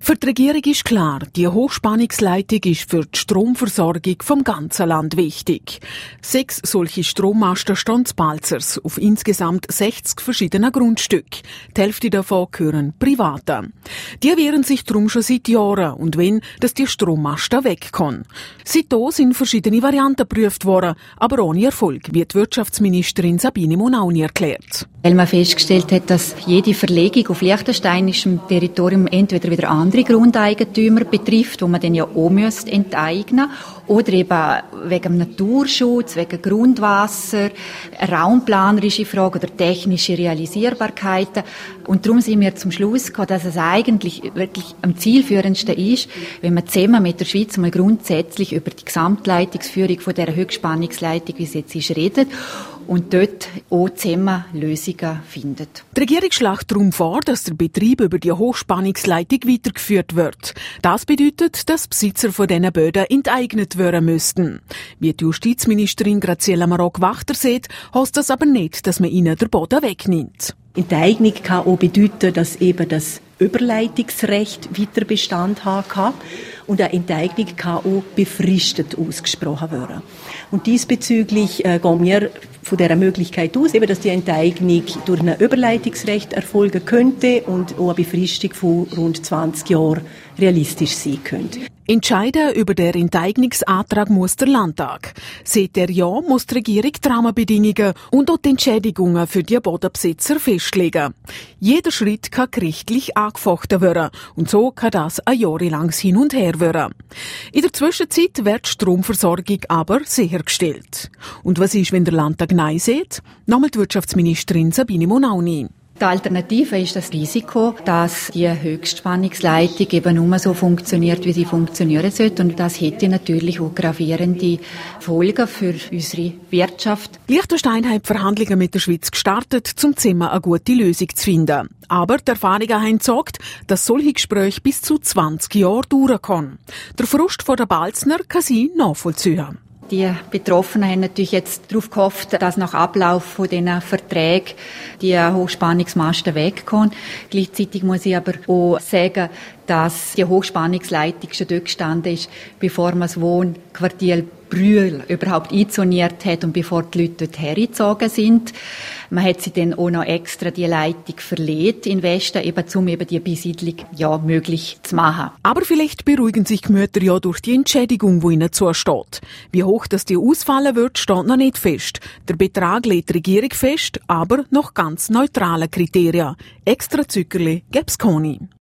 Für die Regierung ist klar, die Hochspannungsleitung ist für die Stromversorgung vom ganzen Land wichtig. 6 solche Strommasten stehen in Balzers auf insgesamt 60 verschiedenen Grundstücken. Die Hälfte davon gehören Privaten. Die wehren sich darum schon seit Jahren und wollen, dass die Strommasten wegkommen. Seitdem sind verschiedene Varianten geprüft worden, aber ohne Erfolg, wie die Wirtschaftsministerin Sabine Monauni erklärt. Weil man festgestellt hat, dass jede Verlegung auf liechtensteinischem Territorium entweder wieder andere Grundeigentümer betrifft, wo man dann ja auch enteignen müsste, oder eben wegen Naturschutz, wegen Grundwasser, raumplanerische Fragen oder technische Realisierbarkeiten. Und darum sind wir zum Schluss gekommen, dass es eigentlich wirklich am zielführendsten ist, wenn man zusammen mit der Schweiz mal grundsätzlich über die Gesamtleitungsführung von dieser Höchstspannungsleitung, wie es jetzt ist, redet und dort auch zusammen Lösungen findet. Die Regierung schlägt darum vor, dass der Betrieb über die Hochspannungsleitung weitergeführt wird. Das bedeutet, dass Besitzer von diesen Böden enteignet werden müssten. Wie die Justizministerin Graziella Marok-Wachter sieht, heißt das aber nicht, dass man ihnen den Boden wegnimmt. Enteignung kann auch bedeuten, dass eben das Überleitungsrecht weiter Bestand haben kann. Und eine Enteignung kann auch befristet ausgesprochen werden. Und diesbezüglich gehen wir von dieser Möglichkeit aus, eben, dass die Enteignung durch ein Überleitungsrecht erfolgen könnte und auch eine Befristung von rund 20 Jahren realistisch sein könnte. Entscheiden über den Enteignungsantrag muss der Landtag. Sieht er ja, muss die Regierung die Rahmenbedingungen und auch die Entschädigungen für die Bodenbesitzer festlegen. Jeder Schritt kann gerichtlich angefochten werden und so kann das ein jahrelanges Hin und Her werden. In der Zwischenzeit wird die Stromversorgung aber sichergestellt. Und was ist, wenn der Landtag Nein sagt? Nochmal die Wirtschaftsministerin Sabine Monauni. Die Alternative ist das Risiko, dass die Höchstspannungsleitung eben nur so funktioniert, wie sie funktionieren sollte. Und das hätte natürlich auch gravierende Folgen für unsere Wirtschaft. Liechtenstein hat Verhandlungen mit der Schweiz gestartet, um zusammen eine gute Lösung zu finden. Aber die Erfahrungen haben gezeigt, dass solche Gespräche bis zu 20 Jahre dauern können. Der Frust der Balzner kann sie nachvollziehen. Die Betroffenen haben natürlich jetzt darauf gehofft, dass nach Ablauf von diesen Verträgen die Hochspannungsmasten wegkommen. Gleichzeitig muss ich aber auch sagen, dass die Hochspannungsleitung schon dort gestanden ist, bevor man das Wohnquartier Brühl überhaupt einzoniert hat und bevor die Leute dort hergezogen sind. Man hat sie dann auch noch extra die Leitung verlegt in Westen, um die Besiedlung möglich zu machen. Aber vielleicht beruhigen sich die Gemüter ja durch die Entschädigung, die ihnen zusteht. Wie hoch das die ausfallen wird, steht noch nicht fest. Der Betrag legt die Regierung fest, aber nach ganz neutralen Kriterien. Extra Zückerli gäbe es keine.